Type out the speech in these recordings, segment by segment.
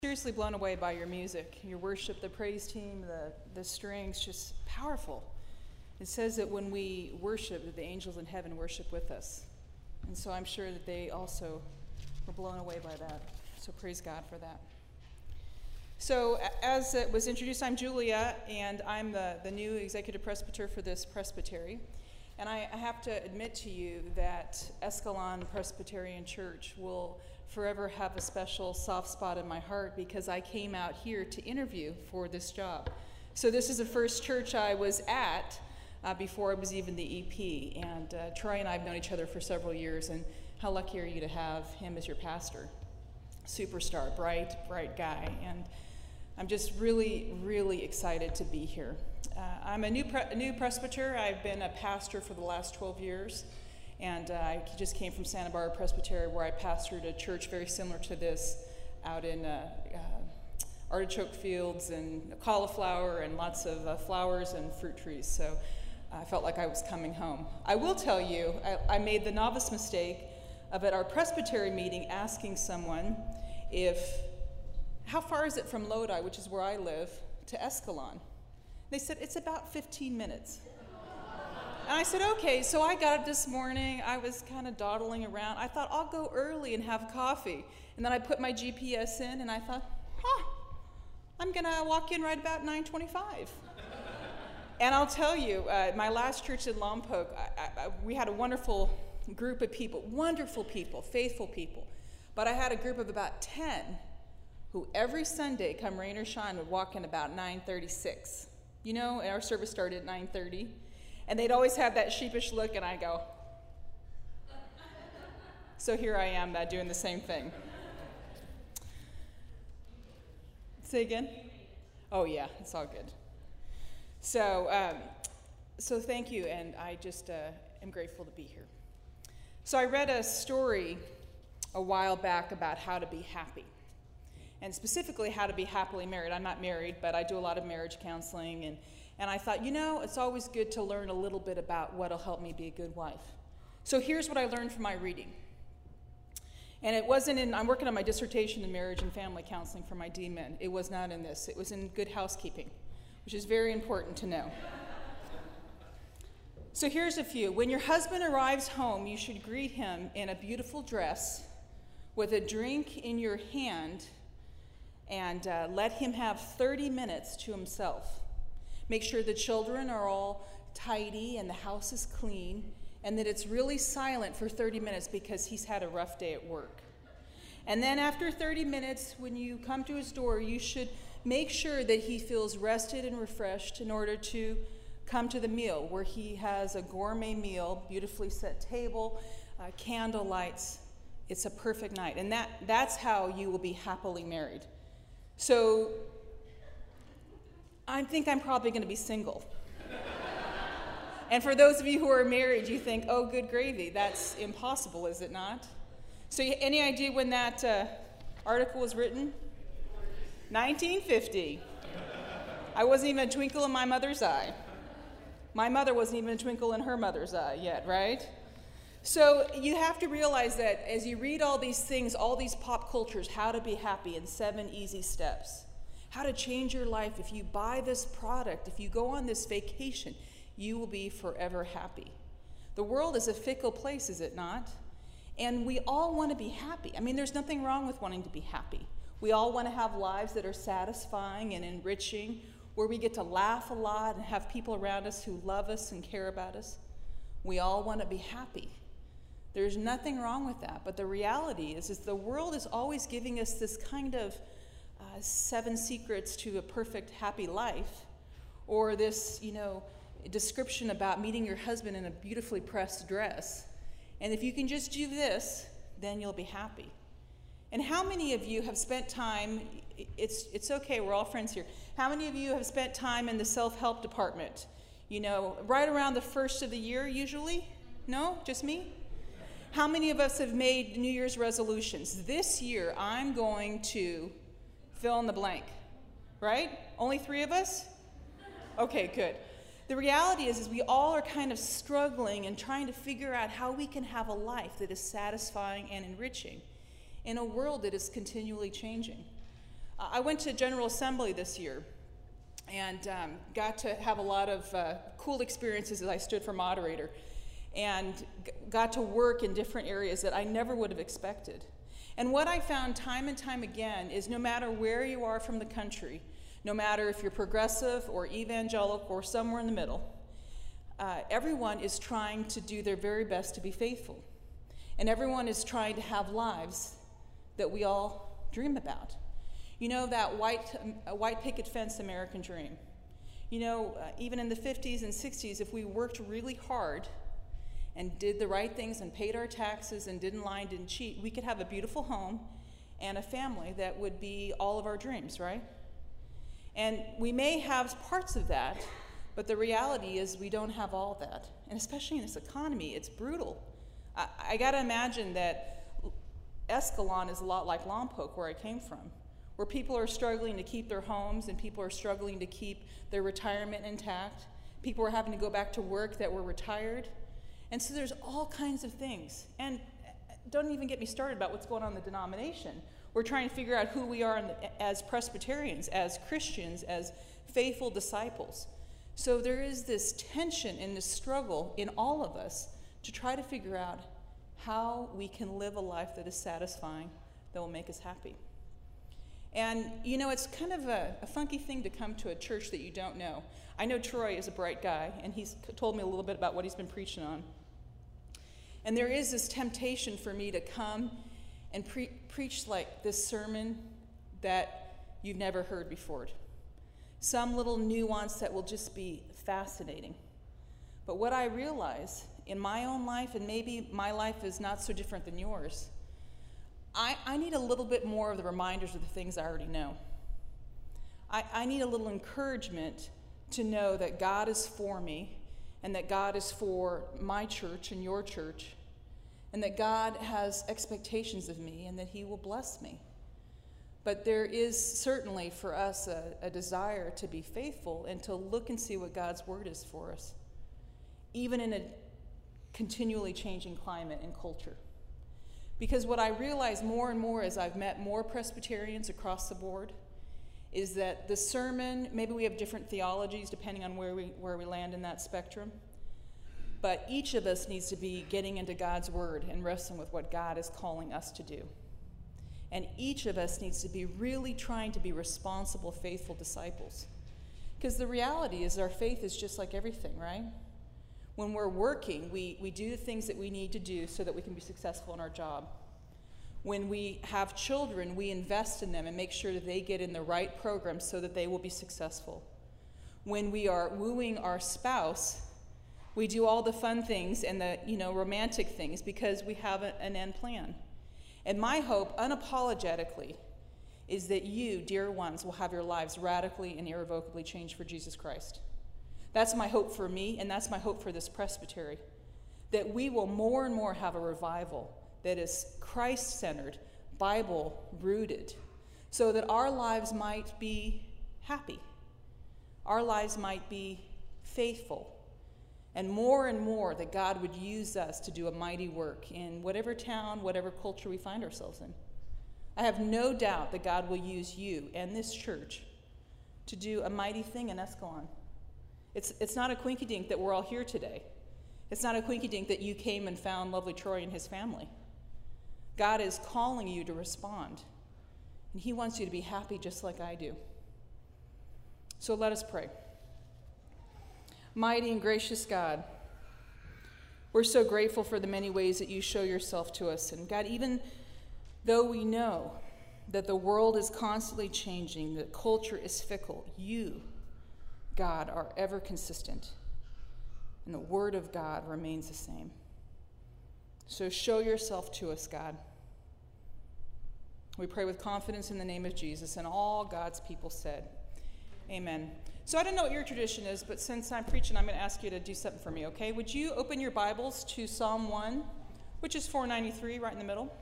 Seriously blown away by your music, your worship, the praise team, the strings, just powerful. It says that when we worship, that the angels in heaven worship with us. And so I'm sure that they also were blown away by that. So praise God for that. So as it was introduced, I'm Julia, and I'm the new executive presbyter for this presbytery. And I have to admit to you that Escalon Presbyterian Church will forever have a special soft spot in my heart because I came out here to interview for this job. So this is the first church I was at before I was even the EP. And Troy and I have known each other for several years, and how lucky are you to have him as your pastor? Superstar, bright guy. And I'm just really, really excited to be here. I'm a new presbyter. I've been a pastor for the last 12 years. And I just came from Santa Barbara Presbytery, where I pastored a church very similar to this out in artichoke fields and cauliflower and lots of flowers and fruit trees. So I felt like I was coming home. I will tell you, I made the novice mistake of at our presbytery meeting asking someone how far is it from Lodi, which is where I live, to Escalon? They said, it's about 15 minutes. And I said, okay. So I got up this morning. I was kind of dawdling around. I thought, I'll go early and have coffee. And then I put my GPS in, and I thought, I'm going to walk in right about 9:25. And I'll tell you, my last church in Lompoc, we had a wonderful group of people, wonderful people, faithful people. But I had a group of about 10 who every Sunday, come rain or shine, would walk in about 9:36. You know, our service started at 9:30. And they'd always have that sheepish look, and I go. So here I am doing the same thing. Say again? Oh, yeah, it's all good. So thank you, and I just am grateful to be here. So I read a story a while back about how to be happy, and specifically how to be happily married. I'm not married, but I do a lot of marriage counseling, and I thought, it's always good to learn a little bit about what'll help me be a good wife. So here's what I learned from my reading. And it wasn't I'm working on my dissertation in marriage and family counseling for my DMin. It was not in this. It was in Good Housekeeping, which is very important to know. So here's a few. When your husband arrives home, you should greet him in a beautiful dress with a drink in your hand and let him have 30 minutes to himself. Make sure the children are all tidy and the house is clean and that it's really silent for 30 minutes because he's had a rough day at work. And then after 30 minutes, when you come to his door, you should make sure that he feels rested and refreshed in order to come to the meal, where he has a gourmet meal, beautifully set table, candle lights. It's a perfect night. And that's how you will be happily married. So I think I'm probably going to be single. And for those of you who are married, you think, oh, good gravy. That's impossible, is it not? So any idea when that article was written? 1950. I wasn't even a twinkle in my mother's eye. My mother wasn't even a twinkle in her mother's eye yet, right? So you have to realize that as you read all these things, all these pop cultures, how to be happy in 7 easy steps. How to change your life. If you buy this product, if you go on this vacation, you will be forever happy. The world is a fickle place, is it not? And we all want to be happy. I mean, there's nothing wrong with wanting to be happy. We all want to have lives that are satisfying and enriching, where we get to laugh a lot and have people around us who love us and care about us. We all want to be happy. There's nothing wrong with that. But the reality is the world is always giving us this kind of 7 secrets to a perfect happy life, or this, description about meeting your husband in a beautifully pressed dress. And if you can just do this, then you'll be happy. And how many of you have spent time, it's okay, we're all friends here. How many of you have spent time in the self-help department? Right around the first of the year usually? No? Just me? How many of us have made New Year's resolutions? This year, I'm going to fill in the blank, right? Only 3 of us? Okay, good. The reality is we all are kind of struggling and trying to figure out how we can have a life that is satisfying and enriching in a world that is continually changing. I went to General Assembly this year and got to have a lot of cool experiences as I stood for moderator, and got to work in different areas that I never would have expected. And what I found time and time again is no matter where you are from the country, no matter if you're progressive or evangelical or somewhere in the middle, everyone is trying to do their very best to be faithful. And everyone is trying to have lives that we all dream about. You know, that white picket fence American dream. You know, even in the 50s and 60s, if we worked really hard and did the right things and paid our taxes and didn't lie and didn't cheat, we could have a beautiful home and a family that would be all of our dreams, right? And we may have parts of that, but the reality is we don't have all that. And especially in this economy, it's brutal. I got to imagine that Escalon is a lot like Lompoc, where I came from, where people are struggling to keep their homes and people are struggling to keep their retirement intact. People are having to go back to work that were retired. And so there's all kinds of things. And don't even get me started about what's going on in the denomination. We're trying to figure out who we are as Presbyterians, as Christians, as faithful disciples. So there is this tension and this struggle in all of us to try to figure out how we can live a life that is satisfying, that will make us happy. And, you know, it's kind of a funky thing to come to a church that you don't know. I know Troy is a bright guy, and he's told me a little bit about what he's been preaching on. And there is this temptation for me to come and preach like this sermon that you've never heard before. Some little nuance that will just be fascinating. But what I realize in my own life, and maybe my life is not so different than yours, I need a little bit more of the reminders of the things I already know. I need a little encouragement to know that God is for me, and that God is for my church and your church, and that God has expectations of me and that he will bless me. But there is certainly for us a desire to be faithful and to look and see what God's word is for us, even in a continually changing climate and culture. Because what I realize more and more as I've met more Presbyterians across the board is that the sermon, maybe we have different theologies depending on where we land in that spectrum, but each of us needs to be getting into God's word and wrestling with what God is calling us to do. And each of us needs to be really trying to be responsible, faithful disciples. Because the reality is our faith is just like everything, right? When we're working, we do the things that we need to do so that we can be successful in our job. When we have children, we invest in them and make sure that they get in the right program so that they will be successful. When we are wooing our spouse, we do all the fun things and the romantic things because we have an end plan. And my hope, unapologetically, is that you, dear ones, will have your lives radically and irrevocably changed for Jesus Christ. That's my hope for me, and that's my hope for this presbytery, that we will more and more have a revival that is Christ-centered, Bible-rooted, so that our lives might be happy, our lives might be faithful, and more that God would use us to do a mighty work in whatever town, whatever culture we find ourselves in. I have no doubt that God will use you and this church to do a mighty thing in Escalon. It's not a quinky-dink that we're all here today. It's not a quinky-dink that you came and found lovely Troy and his family. God is calling you to respond, and he wants you to be happy just like I do. So let us pray. Mighty and gracious God, we're so grateful for the many ways that you show yourself to us. And God, even though we know that the world is constantly changing, that culture is fickle, you, God, are ever consistent, and the word of God remains the same. So show yourself to us, God. We pray with confidence in the name of Jesus, and all God's people said, amen. So I don't know what your tradition is, but since I'm preaching, I'm going to ask you to do something for me, okay? Would you open your Bibles to Psalm 1, which is 493, right in the middle?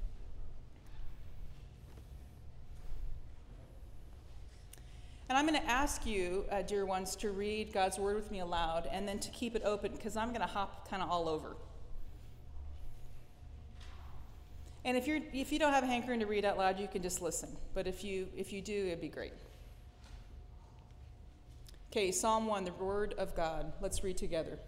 And I'm going to ask you, dear ones, to read God's word with me aloud and then to keep it open because I'm going to hop kind of all over. And if you don't have a hankering to read out loud, you can just listen. But if you do, it'd be great. Okay, Psalm 1, the Word of God. Let's read together.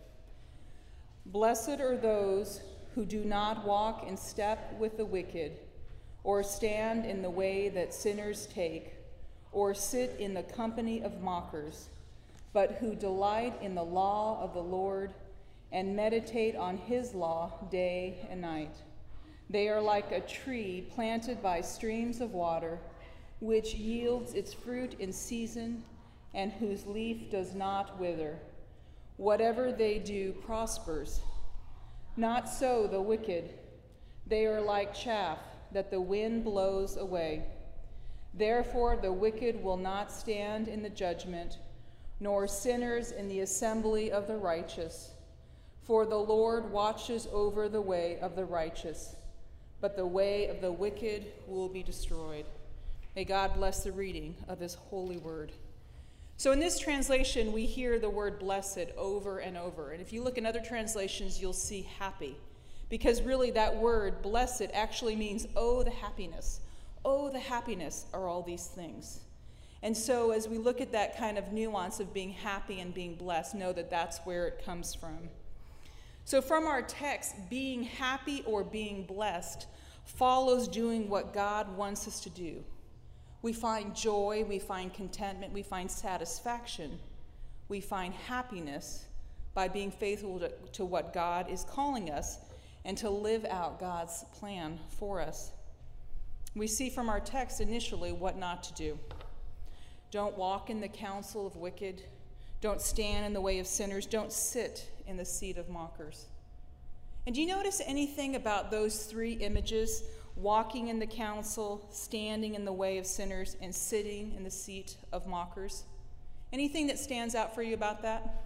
Blessed are those who do not walk in step with the wicked, or stand in the way that sinners take, or sit in the company of mockers, but who delight in the law of the Lord and meditate on his law day and night. They are like a tree planted by streams of water, which yields its fruit in season and whose leaf does not wither. Whatever they do prospers. Not so the wicked. They are like chaff that the wind blows away. Therefore the wicked will not stand in the judgment, nor sinners in the assembly of the righteous. For the Lord watches over the way of the righteous, but the way of the wicked will be destroyed. May God bless the reading of his holy word. So in this translation, we hear the word blessed over and over. And if you look in other translations, you'll see happy. Because really that word, blessed, actually means, oh, the happiness. Oh, the happiness are all these things. And so as we look at that kind of nuance of being happy and being blessed, know that that's where it comes from. So from our text, being happy or being blessed follows doing what God wants us to do. We find joy, we find contentment, we find satisfaction, we find happiness by being faithful to what God is calling us and to live out God's plan for us. We see from our text initially what not to do. Don't walk in the counsel of wicked. Don't stand in the way of sinners. Don't sit in the seat of mockers. And do you notice anything about those three images? Walking in the counsel, standing in the way of sinners, and sitting in the seat of mockers? Anything that stands out for you about that?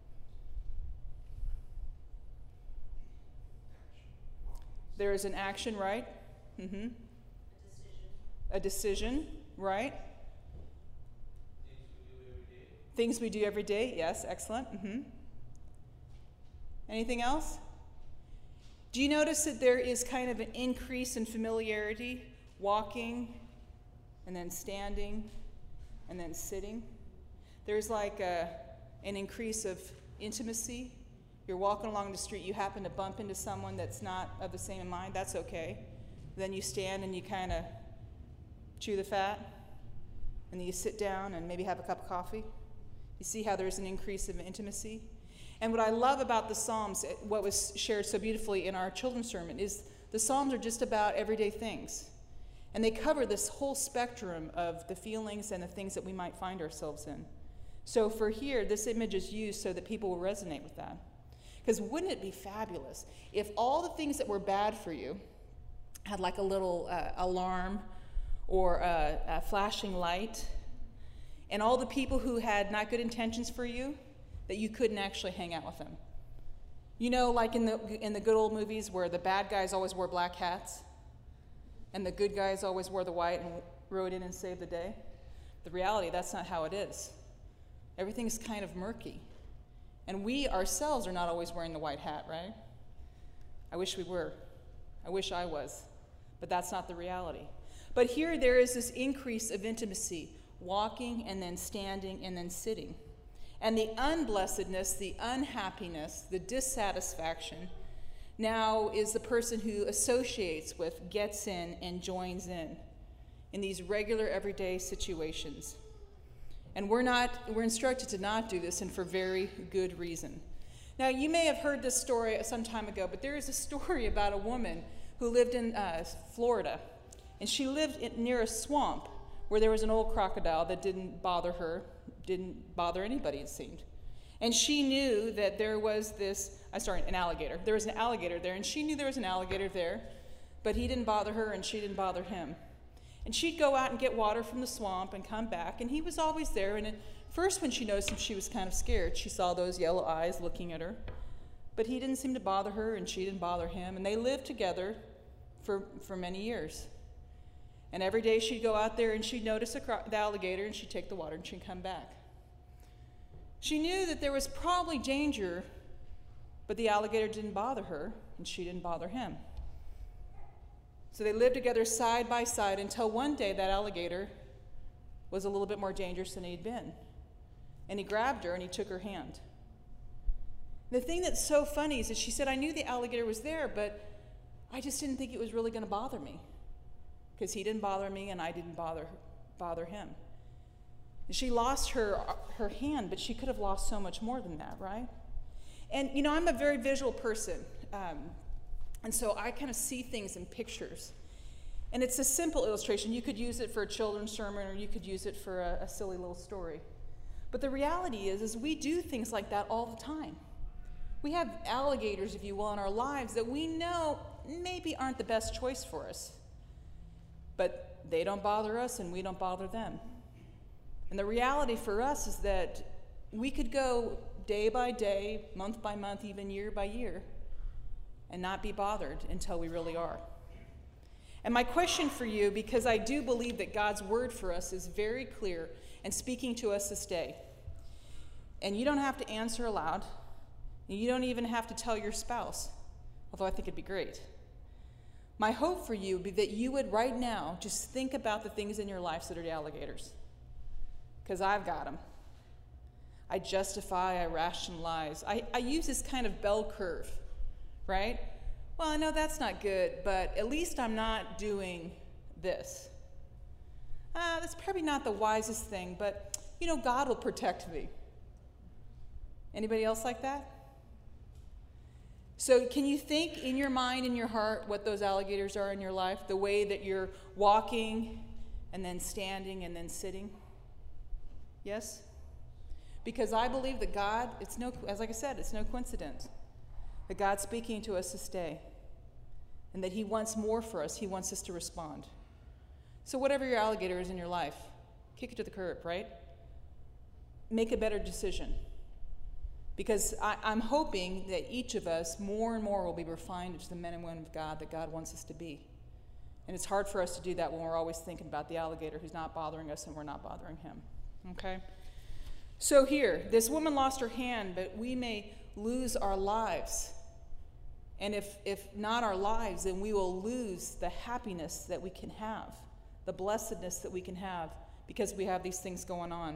There is an action, right? Mm-hmm. A decision, right? Things we do every day. Yes, excellent. Mm-hmm. Anything else? Do you notice that there is kind of an increase in familiarity, walking, and then standing, and then sitting? There's like an increase of intimacy. You're walking along the street, you happen to bump into someone that's not of the same mind, that's okay. Then you stand and you kind of chew the fat, and then you sit down and maybe have a cup of coffee. You see how there's an increase of intimacy? And what I love about the Psalms, what was shared so beautifully in our children's sermon, is the Psalms are just about everyday things. And they cover this whole spectrum of the feelings and the things that we might find ourselves in. So for here, this image is used so that people will resonate with that. Because wouldn't it be fabulous if all the things that were bad for you had like a little alarm or a flashing light, and all the people who had not good intentions for you, that you couldn't actually hang out with them? You know, like in the good old movies where the bad guys always wore black hats and the good guys always wore the white and rode in and saved the day? The reality, that's not how it is. Everything's kind of murky. And we ourselves are not always wearing the white hat, right? I wish we were. I wish I was. But that's not the reality. But here there is this increase of intimacy, walking and then standing and then sitting. And the unblessedness, the unhappiness, the dissatisfaction now is the person who associates with, gets in, and joins in these regular everyday situations. And we're instructed to not do this, and for very good reason. Now, you may have heard this story some time ago, but there is a story about a woman who lived in Florida. And she lived near a swamp where there was an old crocodile that didn't bother her, didn't bother anybody, it seemed. And she knew that there was an alligator. There was an alligator there, and she knew there was an alligator there, but he didn't bother her, and she didn't bother him. And she'd go out and get water from the swamp and come back, and he was always there. And at first, when she noticed him, she was kind of scared. She saw those yellow eyes looking at her. But he didn't seem to bother her, and she didn't bother him. And they lived together for many years. And every day she'd go out there, and she'd notice the alligator, and she'd take the water, and she'd come back. She knew that there was probably danger, but the alligator didn't bother her, and she didn't bother him. So they lived together side by side until one day that alligator was a little bit more dangerous than he'd been. And he grabbed her and he took her hand. The thing that's so funny is that she said, I knew the alligator was there, but I just didn't think it was really going to bother me. Because he didn't bother me and I didn't bother him. And she lost her hand, but she could have lost so much more than that, right? And, you know, I'm a very visual person. And so I kind of see things in pictures. And it's a simple illustration. You could use it for a children's sermon or you could use it for a silly little story. But the reality is we do things like that all the time. We have alligators, if you will, in our lives that we know maybe aren't the best choice for us. But they don't bother us and we don't bother them. And the reality for us is that we could go day by day, month by month, even year by year, and not be bothered until we really are. And my question for you, because I do believe that God's word for us is very clear and speaking to us this day. And you don't have to answer aloud. And you don't even have to tell your spouse, although I think it'd be great. My hope for you would be that you would right now just think about the things in your life that are the alligators. Because I've got them. I justify, I rationalize. I use this kind of bell curve, right? Well, I know that's not good, but at least I'm not doing this. That's probably not the wisest thing, but, you know, God will protect me. Anybody else like that? So can you think in your mind, in your heart, what those alligators are in your life? The way that you're walking and then standing and then sitting? Yes? Because I believe that God, like I said, it's no coincidence that God's speaking to us this day and that he wants more for us. He wants us to respond. So whatever your alligator is in your life, kick it to the curb, right? Make a better decision. Because I'm hoping that each of us more and more will be refined into the men and women of God that God wants us to be. And it's hard for us to do that when we're always thinking about the alligator who's not bothering us and we're not bothering him. Okay? So here, this woman lost her hand, but we may lose our lives. And if not our lives, then we will lose the happiness that we can have, the blessedness that we can have, because we have these things going on.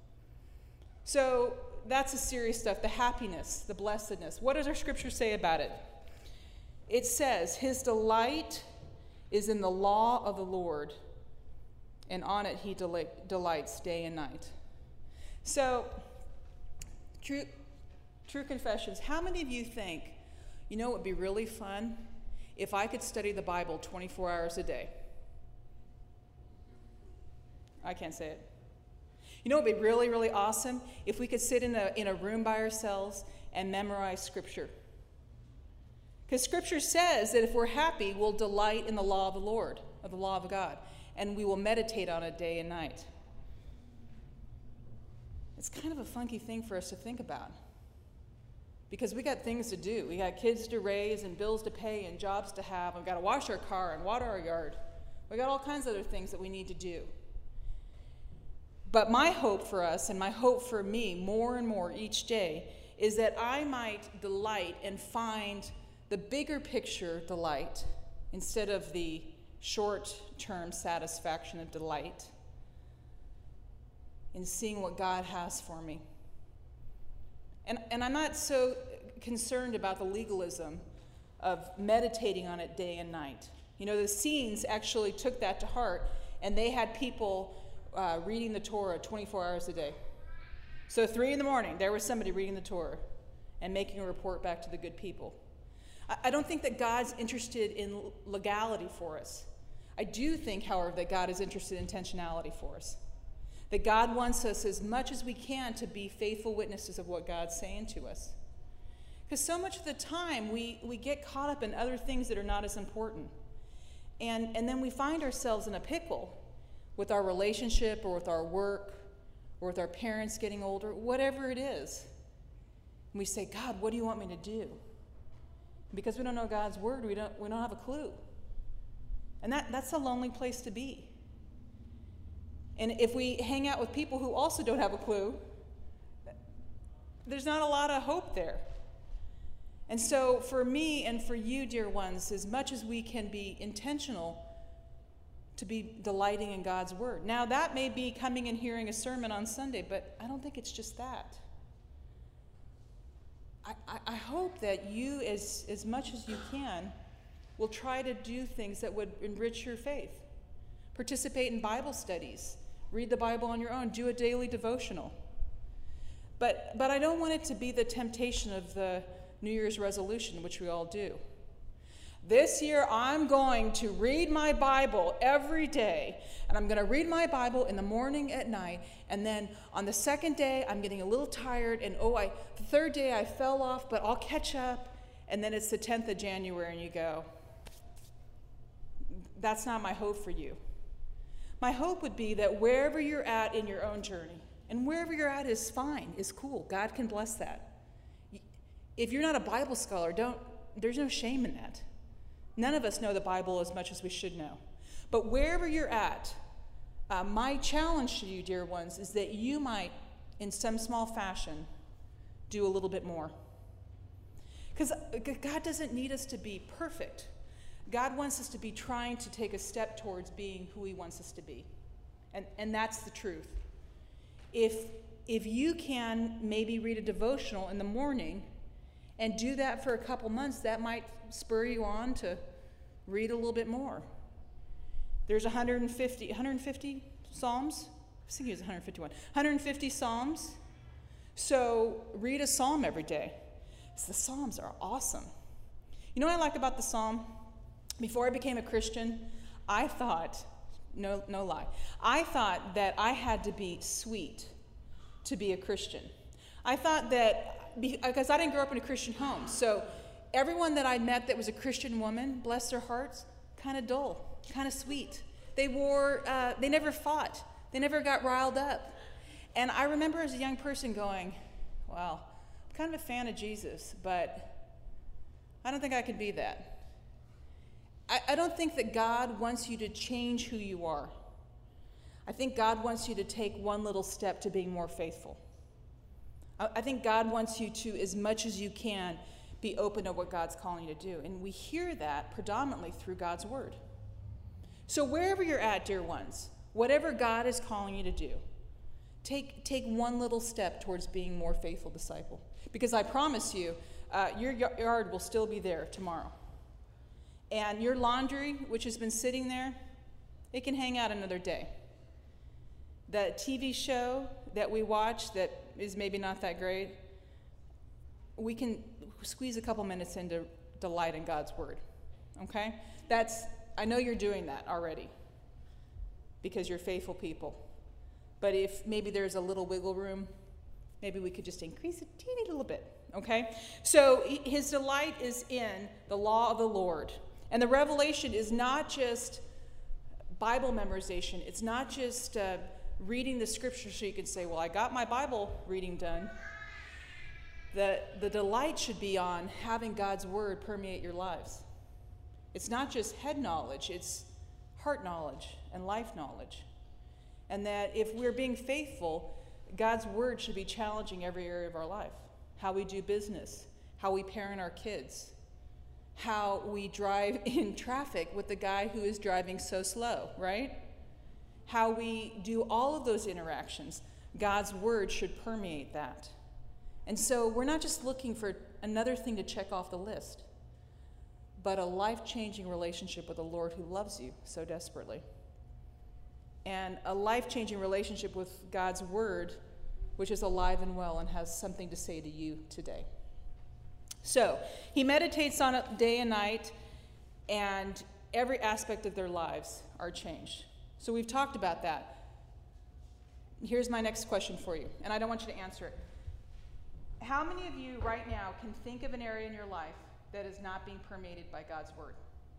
So that's the serious stuff, the happiness, the blessedness. What does our scripture say about it? It says, his delight is in the law of the Lord, and on it he delights day and night. So, true confessions, how many of you think, you know, it would be really fun if I could study the Bible 24 hours a day? I can't say it. You know, it would be really, really awesome if we could sit in a room by ourselves and memorize Scripture. Because Scripture says that if we're happy, we'll delight in the law of the Lord, of the law of God, and we will meditate on it day and night. It's kind of a funky thing for us to think about. Because we got things to do. We got kids to raise and bills to pay and jobs to have. We've got to wash our car and water our yard. We got all kinds of other things that we need to do. But my hope for us and my hope for me more and more each day is that I might delight and find the bigger picture delight instead of the short-term satisfaction of delight in seeing what God has for me. And I'm not so concerned about the legalism of meditating on it day and night. You know, the Essenes actually took that to heart, and they had people reading the Torah 24 hours a day. So 3 a.m, there was somebody reading the Torah and making a report back to the good people. I don't think that God's interested in legality for us. I do think, however, that God is interested in intentionality for us. That God wants us as much as we can to be faithful witnesses of what God's saying to us. Because so much of the time we get caught up in other things that are not as important. And then we find ourselves in a pickle with our relationship or with our work or with our parents getting older, whatever it is. And we say, God, what do you want me to do? Because we don't know God's word, we don't have a clue. And that's a lonely place to be. And if we hang out with people who also don't have a clue, there's not a lot of hope there. And so for me and for you, dear ones, as much as we can be intentional to be delighting in God's word. Now, that may be coming and hearing a sermon on Sunday, but I don't think it's just that. I hope that you, as much as you can, will try to do things that would enrich your faith. Participate in Bible studies. Read the Bible on your own. Do a daily devotional. But I don't want it to be the temptation of the New Year's resolution, which we all do. This year, I'm going to read my Bible every day, and I'm going to read my Bible in the morning, at night, and then on the second day, I'm getting a little tired, and the third day I fell off, but I'll catch up, and then it's the 10th of January, and you go, that's not my hope for you. My hope would be that wherever you're at in your own journey, and wherever you're at is fine, is cool. God can bless that. If you're not a Bible scholar, there's no shame in that. None of us know the Bible as much as we should know. But wherever you're at, my challenge to you, dear ones, is that you might, in some small fashion, do a little bit more. Because God doesn't need us to be perfect. God wants us to be trying to take a step towards being who he wants us to be. And that's the truth. If you can maybe read a devotional in the morning and do that for a couple months, that might spur you on to read a little bit more. There's 150 Psalms. I was thinking it was 151. 150 Psalms. So read a Psalm every day. So the Psalms are awesome. You know what I like about the Psalm? Before I became a Christian, I thought, no lie, I thought that I had to be sweet to be a Christian. I thought that, because I didn't grow up in a Christian home, so everyone that I met that was a Christian woman, bless their hearts, kind of dull, kind of sweet. They never fought. They never got riled up. And I remember as a young person going, well, I'm kind of a fan of Jesus, but I don't think I could be that. I don't think that God wants you to change who you are. I think God wants you to take one little step to being more faithful. I think God wants you to, as much as you can, be open to what God's calling you to do. And we hear that predominantly through God's word. So wherever you're at, dear ones, whatever God is calling you to do, take one little step towards being a more faithful disciple. Because I promise you, your yard will still be there tomorrow. And your laundry, which has been sitting there, it can hang out another day. The TV show that we watch that is maybe not that great, we can squeeze a couple minutes into delight in God's word. Okay? I know you're doing that already because you're faithful people. But if maybe there's a little wiggle room, maybe we could just increase it a teeny little bit. Okay? So his delight is in the law of the Lord. And the revelation is not just Bible memorization. It's not just reading the scripture so you can say, well, I got my Bible reading done. The delight should be on having God's word permeate your lives. It's not just head knowledge, it's heart knowledge and life knowledge. And that if we're being faithful, God's word should be challenging every area of our life. How we do business, how we parent our kids, how we drive in traffic with the guy who is driving so slow, right? How we do all of those interactions. God's word should permeate that. And so we're not just looking for another thing to check off the list, but a life-changing relationship with the Lord who loves you so desperately. And a life-changing relationship with God's word, which is alive and well and has something to say to you today. So, he meditates on it day and night, and every aspect of their lives are changed. So we've talked about that. Here's my next question for you, and I don't want you to answer it. How many of you right now can think of an area in your life that is not being permeated by God's word?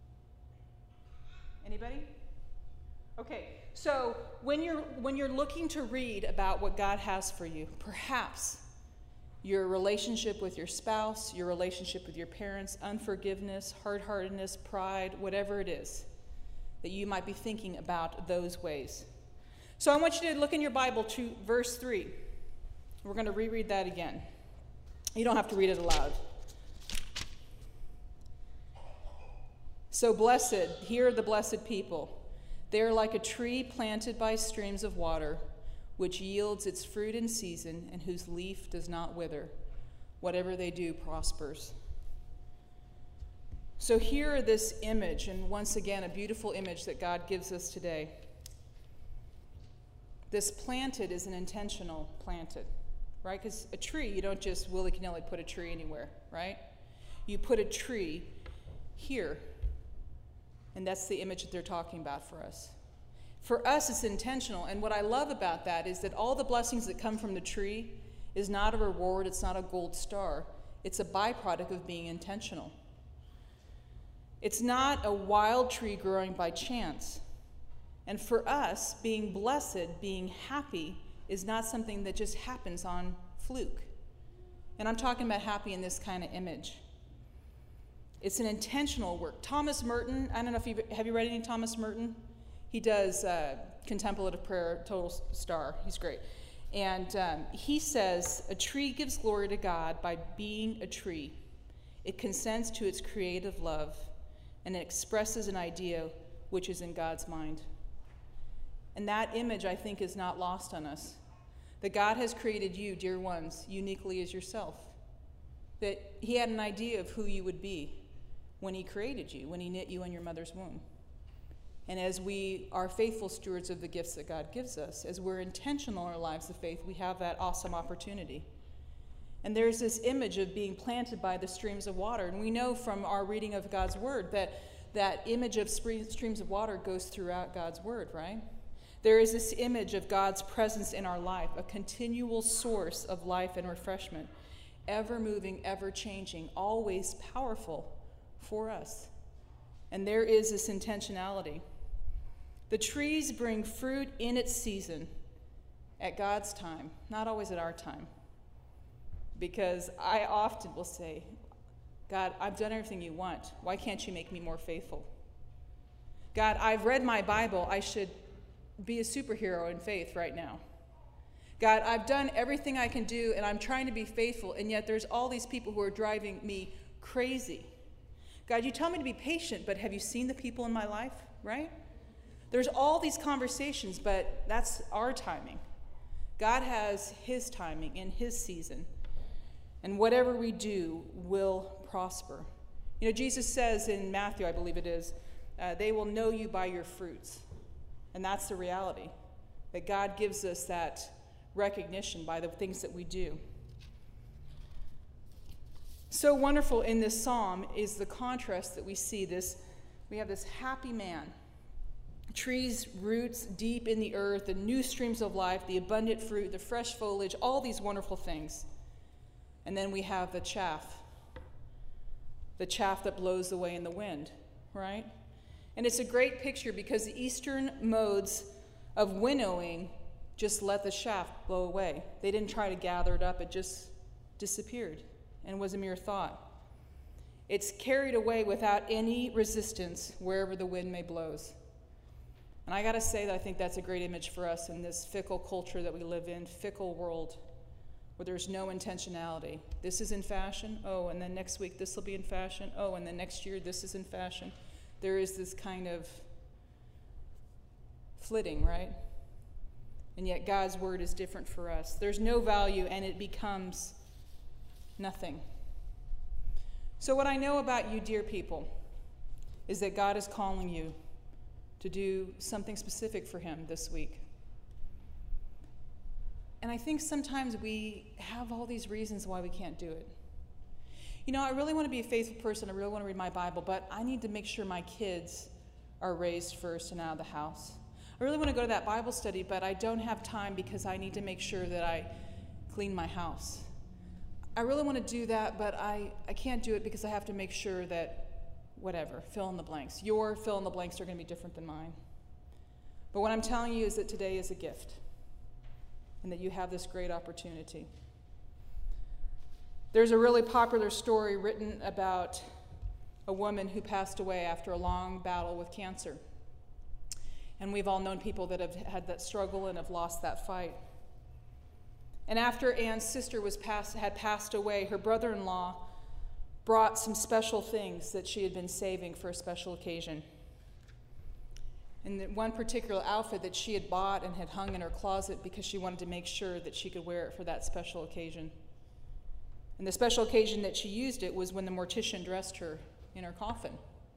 Anybody? Okay, so when you're looking to read about what God has for you, perhaps your relationship with your spouse, your relationship with your parents, unforgiveness, hard-heartedness, pride, whatever it is, that you might be thinking about those ways. So I want you to look in your Bible to verse 3. We're going to reread that again. You don't have to read it aloud. So blessed, here are the blessed people. They are like a tree planted by streams of water, which yields its fruit in season and whose leaf does not wither. Whatever they do prospers. So here this image, and once again, a beautiful image that God gives us today. This planted is an intentional planted, right? Because a tree, you don't just willy-nilly put a tree anywhere, right? You put a tree here, and that's the image that they're talking about for us. For us, it's intentional, and what I love about that is that all the blessings that come from the tree is not a reward, it's not a gold star. It's a byproduct of being intentional. It's not a wild tree growing by chance. And for us, being blessed, being happy, is not something that just happens on fluke. And I'm talking about happy in this kind of image. It's an intentional work. Thomas Merton, I don't know if have you read any Thomas Merton? He does contemplative prayer, total star. He's great. And he says, a tree gives glory to God by being a tree. It consents to its creative love, and it expresses an idea which is in God's mind. And that image, I think, is not lost on us. That God has created you, dear ones, uniquely as yourself. That he had an idea of who you would be when he created you, when he knit you in your mother's womb. And as we are faithful stewards of the gifts that God gives us, as we're intentional in our lives of faith, we have that awesome opportunity. And there's this image of being planted by the streams of water. And we know from our reading of God's word that that image of streams of water goes throughout God's word, right? There is this image of God's presence in our life, a continual source of life and refreshment, ever moving, ever changing, always powerful for us. And there is this intentionality. The trees bring fruit in its season at God's time, not always at our time. Because I often will say, God, I've done everything you want. Why can't you make me more faithful? God, I've read my Bible. I should be a superhero in faith right now. God, I've done everything I can do, and I'm trying to be faithful, and yet there's all these people who are driving me crazy. God, you tell me to be patient, but have you seen the people in my life, right? There's all these conversations, but that's our timing. God has his timing in his season, and whatever we do will prosper. You know, Jesus says in Matthew, I believe it is, they will know you by your fruits. And that's the reality, that God gives us that recognition by the things that we do. So wonderful in this psalm is the contrast that we see. We have this happy man, trees, roots deep in the earth, the new streams of life, the abundant fruit, the fresh foliage, all these wonderful things. And then we have the chaff that blows away in the wind, right? And it's a great picture because the Eastern modes of winnowing just let the chaff blow away. They didn't try to gather it up. It just disappeared and was a mere thought. It's carried away without any resistance wherever the wind may blows. And I got to say that I think that's a great image for us in this fickle culture that we live in, fickle world, where there's no intentionality. This is in fashion. Oh, and then next week this will be in fashion. Oh, and then next year this is in fashion. There is this kind of flitting, right? And yet God's word is different for us. There's no value, and it becomes nothing. So what I know about you, dear people, is that God is calling you to do something specific for him this week. And I think sometimes we have all these reasons why we can't do it. You know, I really want to be a faithful person. I really want to read my Bible, but I need to make sure my kids are raised first and out of the house. I really want to go to that Bible study, but I don't have time because I need to make sure that I clean my house. I really want to do that, but I can't do it because I have to make sure that whatever, fill in the blanks. Your fill in the blanks are going to be different than mine. But what I'm telling you is that today is a gift and that you have this great opportunity. There's a really popular story written about a woman who passed away after a long battle with cancer. And we've all known people that have had that struggle and have lost that fight. And after Anne's sister had passed away, her brother-in-law brought some special things that she had been saving for a special occasion. And that one particular outfit that she had bought and had hung in her closet because she wanted to make sure that she could wear it for that special occasion. And the special occasion that she used it was when the mortician dressed her in her coffin.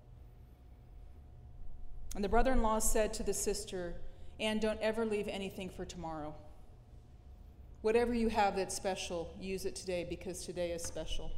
And the brother-in-law said to the sister, "Anne, don't ever leave anything for tomorrow. Whatever you have that's special, use it today because today is special."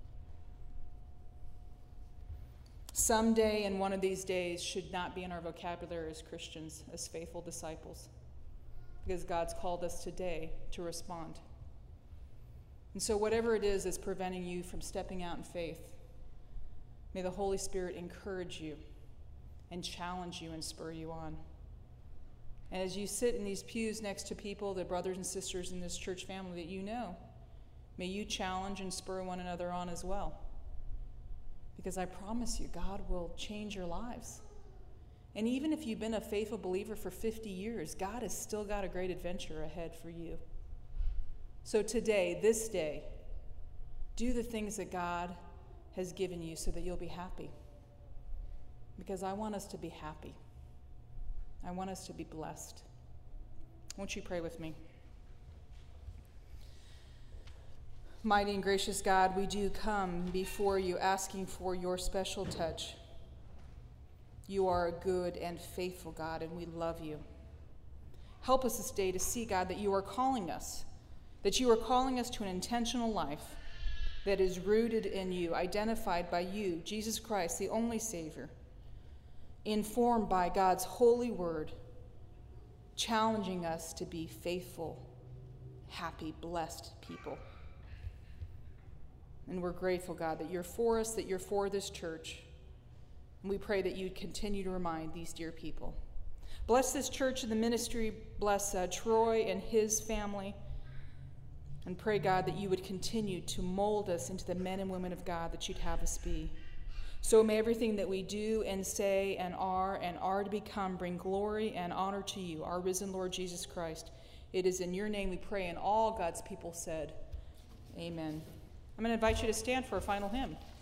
Someday and one of these days should not be in our vocabulary as Christians, as faithful disciples, because God's called us today to respond. And so whatever it is that's preventing you from stepping out in faith, may the Holy Spirit encourage you and challenge you and spur you on. And as you sit in these pews next to people, the brothers and sisters in this church family that you know, may you challenge and spur one another on as well. Because I promise you, God will change your lives. And even if you've been a faithful believer for 50 years, God has still got a great adventure ahead for you. So today, this day, do the things that God has given you so that you'll be happy. Because I want us to be happy. I want us to be blessed. Won't you pray with me? Mighty and gracious God, we do come before you asking for your special touch. You are a good and faithful God, and we love you. Help us this day to see, God, that you are calling us to an intentional life that is rooted in you, identified by you, Jesus Christ, the only Savior, informed by God's holy word, challenging us to be faithful, happy, blessed people. And we're grateful, God, that you're for us, that you're for this church. And we pray that you'd continue to remind these dear people. Bless this church and the ministry. Bless Troy and his family. And pray, God, that you would continue to mold us into the men and women of God that you'd have us be. So may everything that we do and say and are to become bring glory and honor to you, our risen Lord Jesus Christ. It is in your name we pray, and all God's people said, amen. I'm going to invite you to stand for a final hymn.